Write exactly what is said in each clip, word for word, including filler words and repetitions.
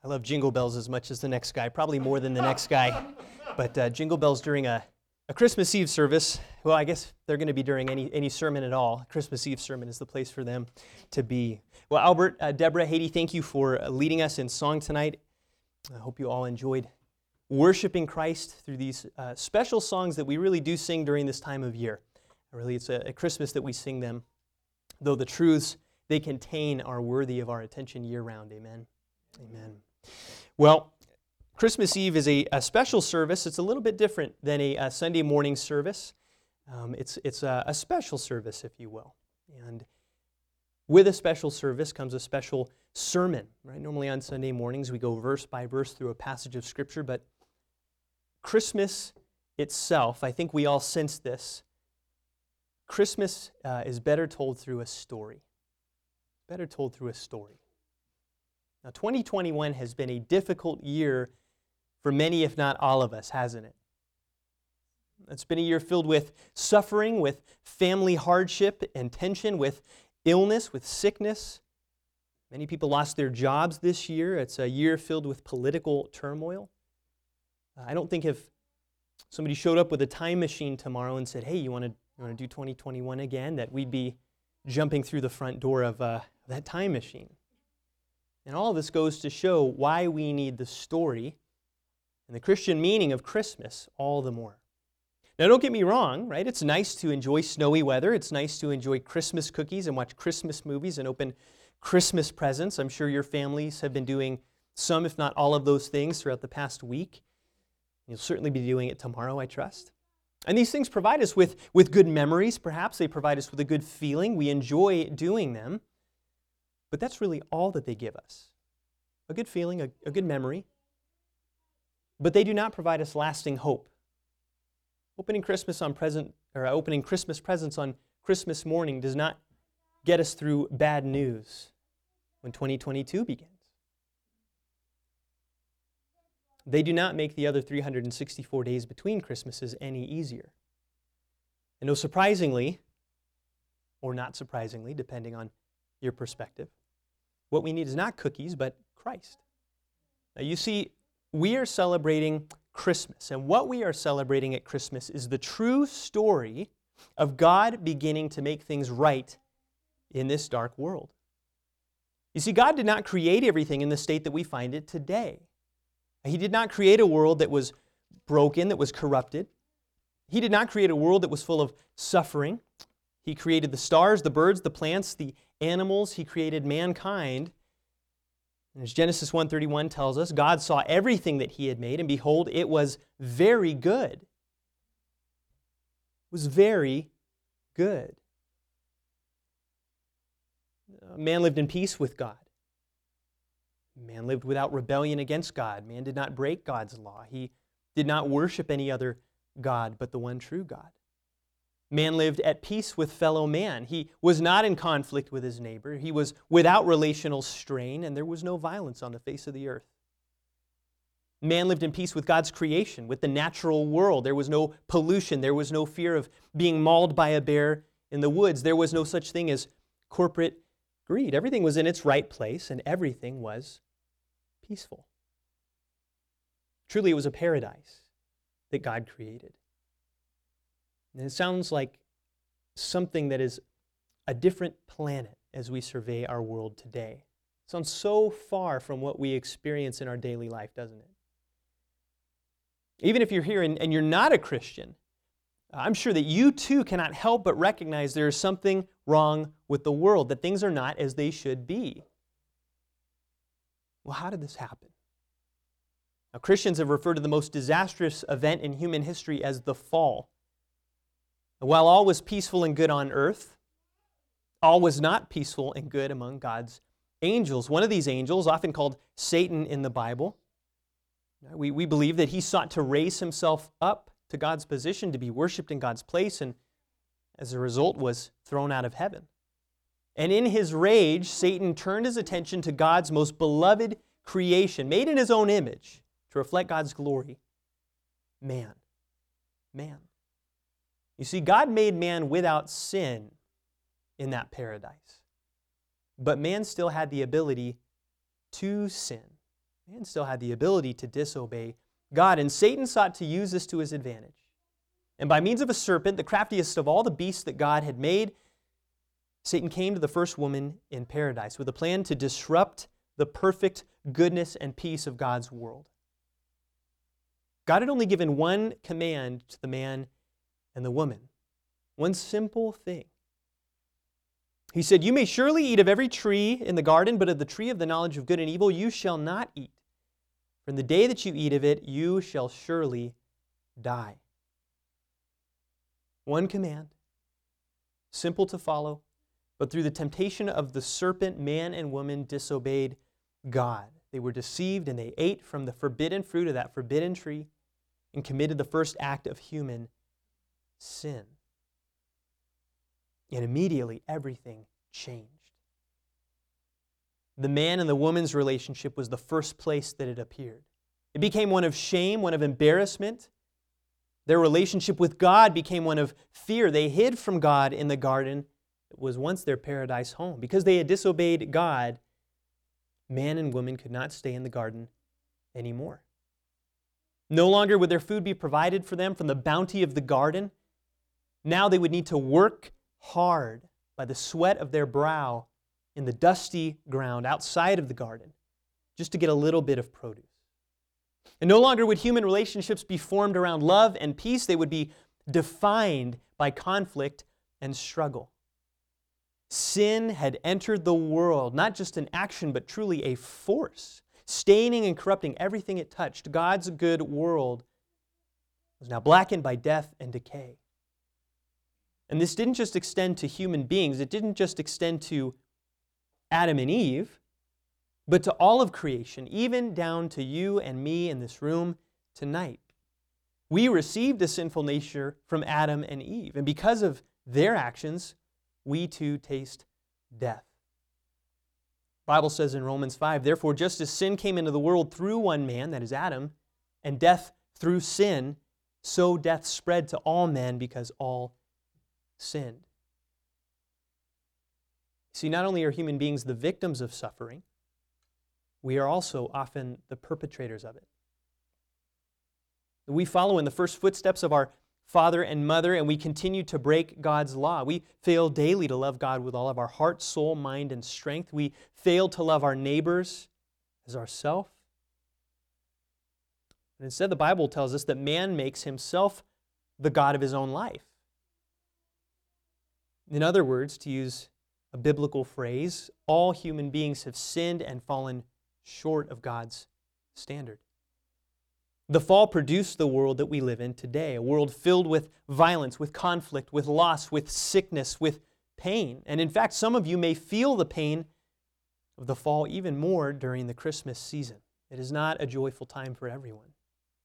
I love Jingle Bells as much as the next guy, probably more than the next guy. But uh, Jingle Bells during a, a Christmas Eve service, well, I guess they're going to be during any, any sermon at all. Christmas Eve sermon is the place for them to be. Well, Albert, uh, Deborah, Haiti, thank you for uh, leading us in song tonight. I hope you all enjoyed worshiping Christ through these uh, special songs that we really do sing during this time of year. Really, it's a, a Christmas that we sing them, though the truths they contain are worthy of our attention year-round. Amen. Amen. Well, Christmas Eve is a, a special service. It's a little bit different than a, a Sunday morning service. Um, it's it's a, a special service, if you will. And with a special service comes a special sermon. Right? Normally on Sunday mornings we go verse by verse through a passage of Scripture, but Christmas itself, I think we all sense this, Christmas uh, is better told through a story. Better told through a story. Now, twenty twenty-one has been a difficult year for many, if not all of us, hasn't it? It's been a year filled with suffering, with family hardship and tension, with illness, with sickness. Many people lost their jobs this year. It's a year filled with political turmoil. I don't think if somebody showed up with a time machine tomorrow and said, hey, you want to you want to do twenty twenty-one again, that we'd be jumping through the front door of uh, that time machine. And all of this goes to show why we need the story and the Christian meaning of Christmas all the more. Now, don't get me wrong, right? It's nice to enjoy snowy weather. It's nice to enjoy Christmas cookies and watch Christmas movies and open Christmas presents. I'm sure your families have been doing some, if not all of those things throughout the past week. You'll certainly be doing it tomorrow, I trust. And these things provide us with, with good memories, perhaps. They provide us with a good feeling. We enjoy doing them. But that's really all that they give us. A good feeling, a, a good memory. But they do not provide us lasting hope. Opening Christmas on present, or opening Christmas presents on Christmas morning does not get us through bad news when twenty twenty-two begins. They do not make the other three hundred sixty-four days between Christmases any easier. And no, surprisingly, or not surprisingly, depending on your perspective, what we need is not cookies, but Christ. Now, you see, we are celebrating Christmas, and what we are celebrating at Christmas is the true story of God beginning to make things right in this dark world. You see, God did not create everything in the state that we find it today. He did not create a world that was broken, that was corrupted. He did not create a world that was full of suffering. He created the stars, the birds, the plants, the animals. He created mankind. And as Genesis one thirty-one tells us, God saw everything that He had made, and behold, it was very good. It was very good. Man lived in peace with God. Man lived without rebellion against God. Man did not break God's law. He did not worship any other God but the one true God. Man lived at peace with fellow man. He was not in conflict with his neighbor. He was without relational strain, and there was no violence on the face of the earth. Man lived in peace with God's creation, with the natural world. There was no pollution. There was no fear of being mauled by a bear in the woods. There was no such thing as corporate greed. Everything was in its right place, and everything was peaceful. Truly, it was a paradise that God created. And it sounds like something that is a different planet as we survey our world today. It sounds so far from what we experience in our daily life, doesn't it? Even if you're here and, and you're not a Christian, I'm sure that you too cannot help but recognize there is something wrong with the world, that things are not as they should be. Well, how did this happen? Now, Christians have referred to the most disastrous event in human history as the fall. While all was peaceful and good on earth, all was not peaceful and good among God's angels. One of these angels, often called Satan in the Bible, we, we believe that he sought to raise himself up to God's position, to be worshipped in God's place, and as a result was thrown out of heaven. And in his rage, Satan turned his attention to God's most beloved creation, made in his own image, to reflect God's glory, man. Man. You see, God made man without sin in that paradise. But man still had the ability to sin. Man still had the ability to disobey God, and Satan sought to use this to his advantage. And by means of a serpent, the craftiest of all the beasts that God had made, Satan came to the first woman in paradise with a plan to disrupt the perfect goodness and peace of God's world. God had only given one command to the man and the woman, one simple thing. He said, "You may surely eat of every tree in the garden, but of the tree of the knowledge of good and evil you shall not eat. From the day that you eat of it, you shall surely die." One command, simple to follow, but through the temptation of the serpent, man and woman disobeyed God. They were deceived and they ate from the forbidden fruit of that forbidden tree and committed the first act of human sin. And immediately everything changed. The man and the woman's relationship was the first place that it appeared. It became one of shame, one of embarrassment. Their relationship with God became one of fear. They hid from God in the garden. It was once their paradise home. Because they had disobeyed God, man and woman could not stay in the garden anymore. No longer would their food be provided for them from the bounty of the garden. Now they would need to work hard by the sweat of their brow in the dusty ground outside of the garden just to get a little bit of produce. And no longer would human relationships be formed around love and peace. They would be defined by conflict and struggle. Sin had entered the world, not just an action, but truly a force, staining and corrupting everything it touched. God's good world was now blackened by death and decay. And this didn't just extend to human beings. It didn't just extend to Adam and Eve, but to all of creation, even down to you and me in this room tonight. We received a sinful nature from Adam and Eve, and because of their actions, we too taste death. The Bible says in Romans five, "Therefore, just as sin came into the world through one man, that is Adam, and death through sin, so death spread to all men because all sinned." See, not only are human beings the victims of suffering, we are also often the perpetrators of it. We follow in the first footsteps of our father and mother, and we continue to break God's law. We fail daily to love God with all of our heart, soul, mind, and strength. We fail to love our neighbors as ourselves. And instead, the Bible tells us that man makes himself the God of his own life. In other words, to use a biblical phrase, all human beings have sinned and fallen short of God's standard. The fall produced the world that we live in today, a world filled with violence, with conflict, with loss, with sickness, with pain. And in fact, some of you may feel the pain of the fall even more during the Christmas season. It is not a joyful time for everyone.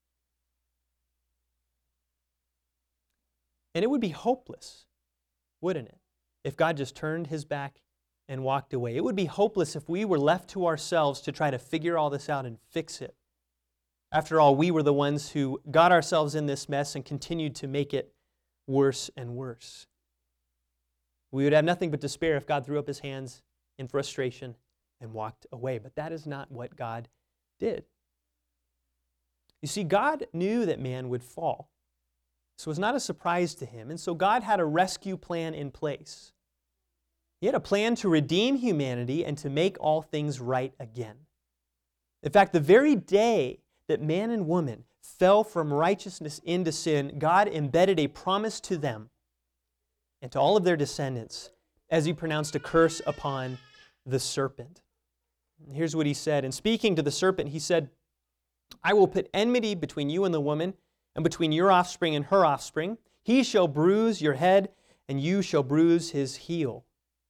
And it would be hopeless, wouldn't it, if God just turned his back and walked away. It would be hopeless if we were left to ourselves to try to figure all this out and fix it. After all, we were the ones who got ourselves in this mess and continued to make it worse and worse. We would have nothing but despair if God threw up his hands in frustration and walked away. But that is not what God did. You see, God knew that man would fall. So it was not a surprise to him. And so God had a rescue plan in place. He had a plan to redeem humanity and to make all things right again. In fact, the very day that man and woman fell from righteousness into sin, God embedded a promise to them and to all of their descendants as he pronounced a curse upon the serpent. And here's what he said. In speaking to the serpent, he said, "I will put enmity between you and the woman, and between your offspring and her offspring. He shall bruise your head, and you shall bruise his heel."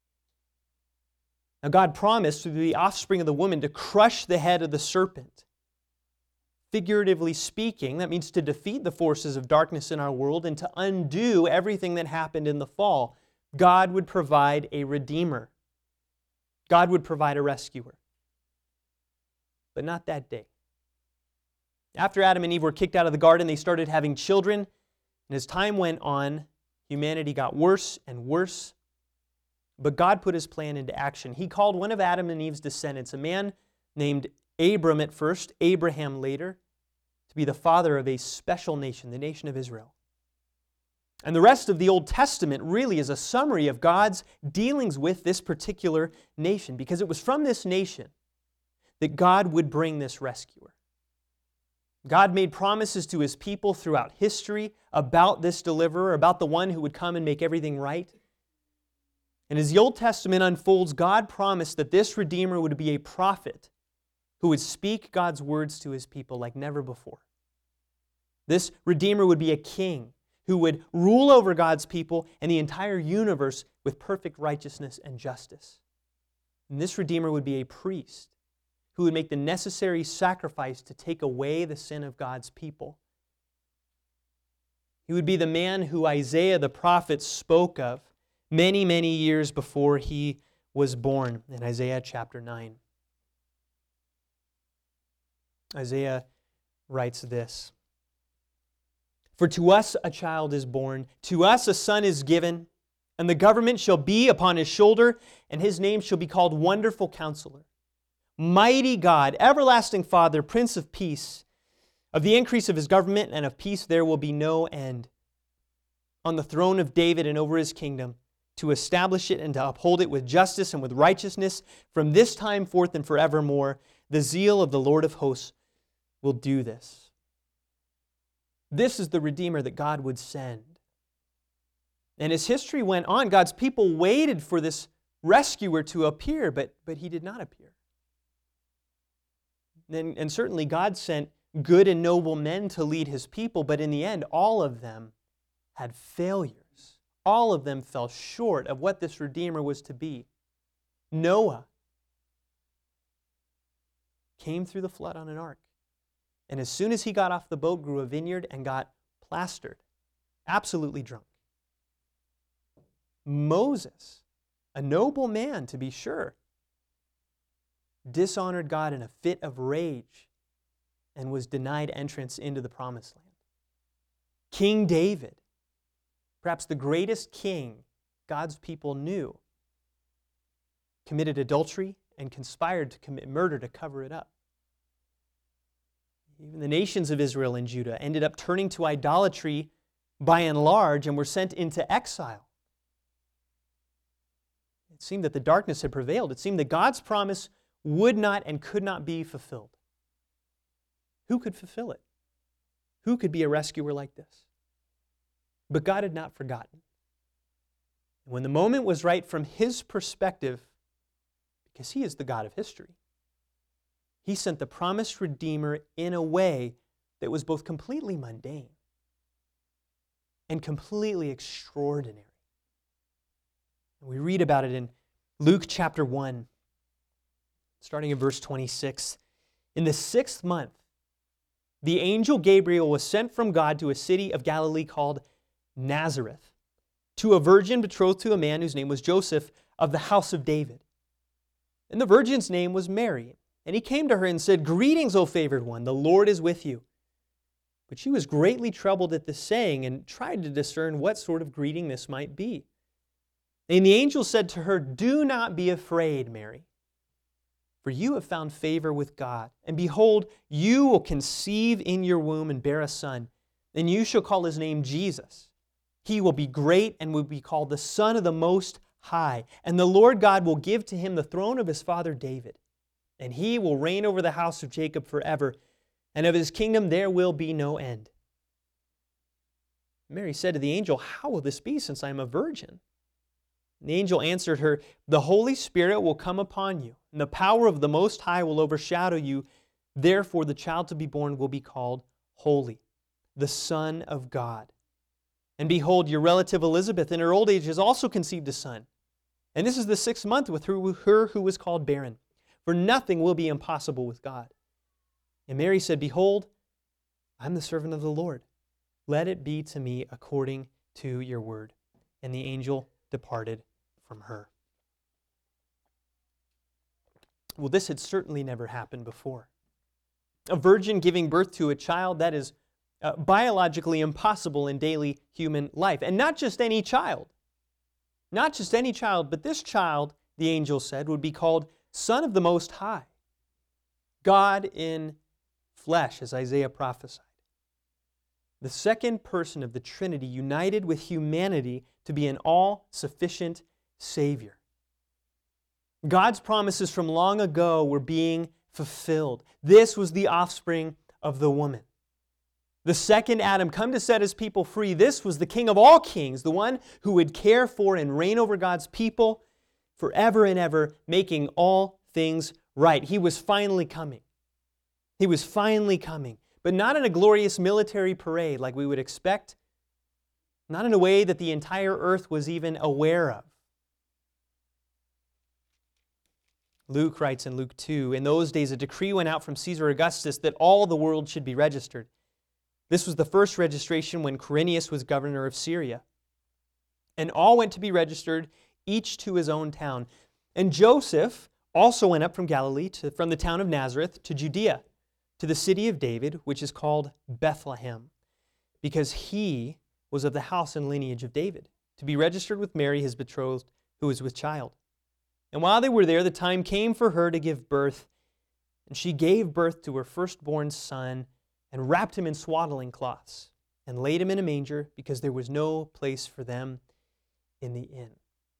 Now God promised through the offspring of the woman to crush the head of the serpent. Figuratively speaking, that means to defeat the forces of darkness in our world and to undo everything that happened in the fall. God would provide a redeemer. God would provide a rescuer. But not that day. After Adam and Eve were kicked out of the garden, they started having children. And as time went on, humanity got worse and worse. But God put his plan into action. He called one of Adam and Eve's descendants, a man named Abram at first, Abraham later, to be the father of a special nation, the nation of Israel. And the rest of the Old Testament really is a summary of God's dealings with this particular nation, because it was from this nation that God would bring this rescuer. God made promises to His people throughout history about this deliverer, about the one who would come and make everything right. And as the Old Testament unfolds, God promised that this Redeemer would be a prophet who would speak God's words to His people like never before. This Redeemer would be a king who would rule over God's people and the entire universe with perfect righteousness and justice. And this Redeemer would be a priest who would make the necessary sacrifice to take away the sin of God's people. He would be the man who Isaiah the prophet spoke of many, many years before he was born in Isaiah chapter nine. Isaiah writes this, "For to us a child is born, to us a son is given, and the government shall be upon his shoulder, and his name shall be called Wonderful Counselor, Mighty God, Everlasting Father, Prince of Peace. Of the increase of his government and of peace there will be no end. On the throne of David and over his kingdom, to establish it and to uphold it with justice and with righteousness from this time forth and forevermore. The zeal of the Lord of hosts will do this." This is the Redeemer that God would send. And as history went on, God's people waited for this rescuer to appear, but, but he did not appear. And, and certainly God sent good and noble men to lead His people, but in the end, all of them had failures. All of them fell short of what this Redeemer was to be. Noah came through the flood on an ark. And as soon as he got off the boat, grew a vineyard and got plastered, absolutely drunk. Moses, a noble man to be sure, dishonored God in a fit of rage and was denied entrance into the promised land. King David, perhaps the greatest king God's people knew, committed adultery and conspired to commit murder to cover it up. Even the nations of Israel and Judah ended up turning to idolatry by and large and were sent into exile. It seemed that the darkness had prevailed. It seemed that God's promise would not and could not be fulfilled. Who could fulfill it? Who could be a rescuer like this? But God had not forgotten. When the moment was right from His perspective, because He is the God of history, He sent the promised Redeemer in a way that was both completely mundane and completely extraordinary. And we read about it in Luke chapter one, starting in verse twenty-six. In the sixth month, the angel Gabriel was sent from God to a city of Galilee called Nazareth, to a virgin betrothed to a man whose name was Joseph of the house of David. And the virgin's name was Mary. And he came to her and said, "Greetings, O favored one, the Lord is with you." But she was greatly troubled at this saying and tried to discern what sort of greeting this might be. And the angel said to her, "Do not be afraid, Mary, for you have found favor with God. And behold, you will conceive in your womb and bear a son, and you shall call his name Jesus. He will be great and will be called the Son of the Most High. And the Lord God will give to him the throne of his father David. And he will reign over the house of Jacob forever, and of his kingdom there will be no end." Mary said to the angel, "How will this be, since I am a virgin?" And the angel answered her, "The Holy Spirit will come upon you, and the power of the Most High will overshadow you. Therefore the child to be born will be called Holy, the Son of God. And behold, your relative Elizabeth in her old age has also conceived a son. And this is the sixth month with her, her who was called barren. For nothing will be impossible with God." And Mary said, "Behold, I'm the servant of the Lord. Let it be to me according to your word." And the angel departed from her. Well, this had certainly never happened before. A virgin giving birth to a child, that is uh, biologically impossible in daily human life. And not just any child. Not just any child, but this child, the angel said, would be called Son of the Most High. God in flesh, as Isaiah prophesied. The second person of the Trinity united with humanity to be an all-sufficient Savior. God's promises from long ago were being fulfilled. This was the offspring of the woman. The second Adam, come to set his people free. This was the King of all kings, the one who would care for and reign over God's people forever and ever, making all things right. He was finally coming. He was finally coming, but not in a glorious military parade like we would expect, not in a way that the entire earth was even aware of. Luke writes in Luke two, in those days a decree went out from Caesar Augustus that all the world should be registered. This was the first registration when Quirinius was governor of Syria. And all went to be registered, each to his own town. And Joseph also went up from Galilee, to, from the town of Nazareth, to Judea, to the city of David, which is called Bethlehem, because he was of the house and lineage of David, to be registered with Mary, his betrothed, who was with child. And while they were there, the time came for her to give birth, and she gave birth to her firstborn son, and wrapped him in swaddling cloths, and laid him in a manger, because there was no place for them in the inn.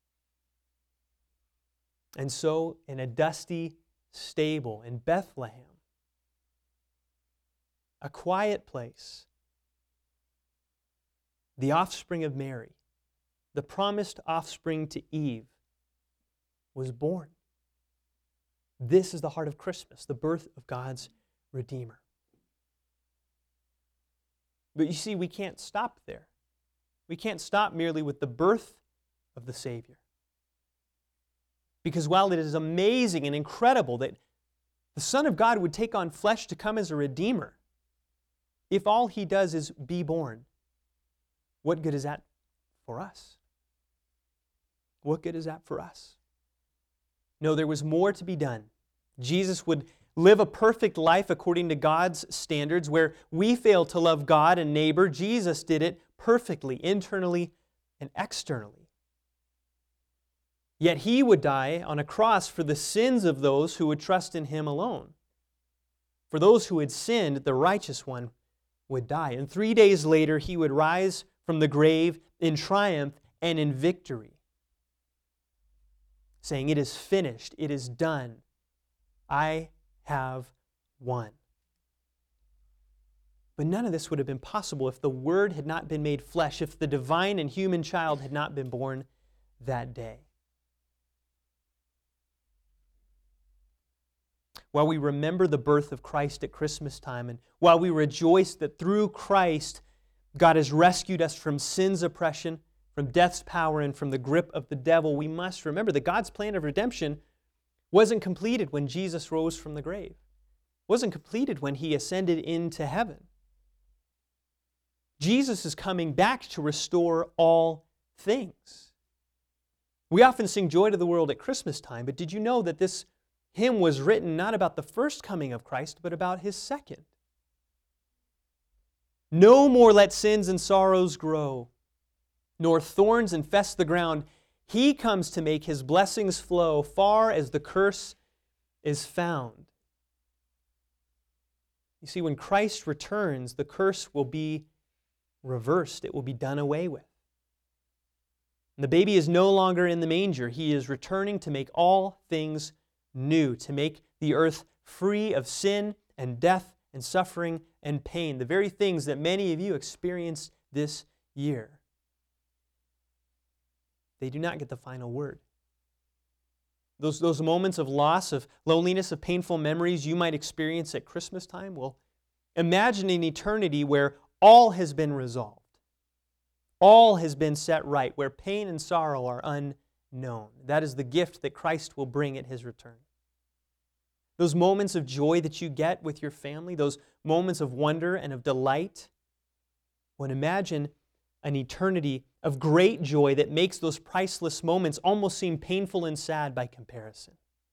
And so, in a dusty stable in Bethlehem, a quiet place, the offspring of Mary, the promised offspring to Eve, was born. This is the heart of Christmas, the birth of God's Redeemer. But you see, we can't stop there. We can't stop merely with the birth of the Savior. Because while it is amazing and incredible that the Son of God would take on flesh to come as a Redeemer, if all He does is be born, what good is that for us? What good is that for us? No, there was more to be done. Jesus would live a perfect life according to God's standards. Where we fail to love God and neighbor, Jesus did it perfectly, internally and externally. Yet He would die on a cross for the sins of those who would trust in Him alone. For those who had sinned, the righteous one would die. And three days later, He would rise from the grave in triumph and in victory, saying, "It is finished, it is done. I have won." But none of this would have been possible if the Word had not been made flesh, if the divine and human child had not been born that day. While we remember the birth of Christ at Christmas time, and while we rejoice that through Christ God has rescued us from sin's oppression, from death's power, and from the grip of the devil, we must remember that God's plan of redemption wasn't completed when Jesus rose from the grave. It wasn't completed when He ascended into heaven. Jesus is coming back to restore all things. We often sing Joy to the World at Christmas time, but did you know that this hymn was written not about the first coming of Christ, but about His second? No more let sins and sorrows grow, nor thorns infest the ground. He comes to make His blessings flow far as the curse is found. You see, when Christ returns, the curse will be reversed. It will be done away with. And the baby is no longer in the manger. He is returning to make all things new, to make the earth free of sin and death and suffering and pain, the very things that many of you experienced this year. They do not get the final word. Those, those moments of loss, of loneliness, of painful memories you might experience at Christmas time, well, imagine an eternity where all has been resolved. All has been set right, where pain and sorrow are unknown. That is the gift that Christ will bring at His return. Those moments of joy that you get with your family, those moments of wonder and of delight, well, imagine an eternity of great joy that makes those priceless moments almost seem painful and sad by comparison.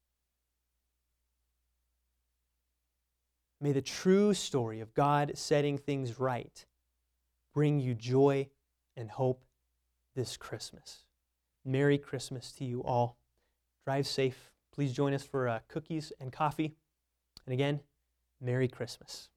May the true story of God setting things right bring you joy and hope this Christmas. Merry Christmas to you all. Drive safe. Please join us for uh, cookies and coffee And again, Merry Christmas.